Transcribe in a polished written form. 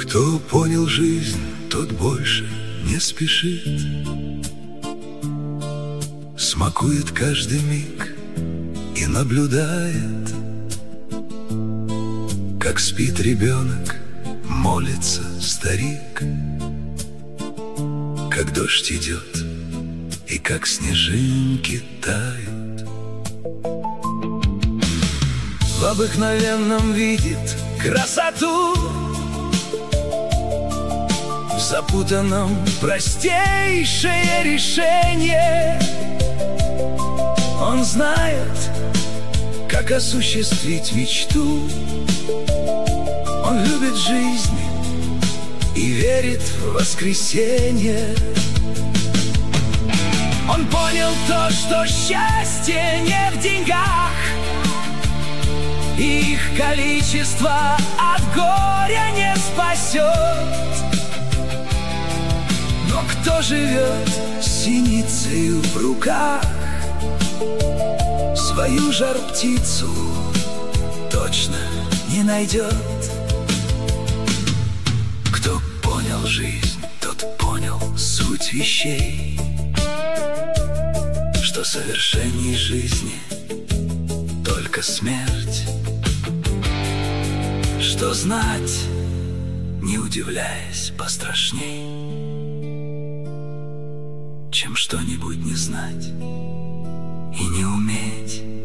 Кто понял жизнь, тот больше не спешит, смакует каждый миг и наблюдает, как спит ребенок, молится старик, как дождь идет и как снежинки тают. В обыкновенном видит красоту, в запутанном простейшее решение. Он знает, как осуществить мечту. Он любит жизнь и верит в воскресенье. Он понял то, что счастье не в деньгах, и их количество от горя не спасет. Но кто живет с синицею в руках, свою жар-птицу точно не найдет. Кто понял жизнь, тот понял суть вещей, что совершенней жизни только смерть, что знать, не удивляясь, пострашней, чем что-нибудь не знать и не уметь.